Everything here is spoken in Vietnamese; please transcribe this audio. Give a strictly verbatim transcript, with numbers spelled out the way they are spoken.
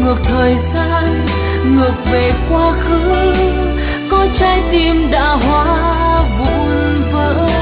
ngược thời gian, ngược về quá khứ, có trái tim đã hóa vụn vỡ.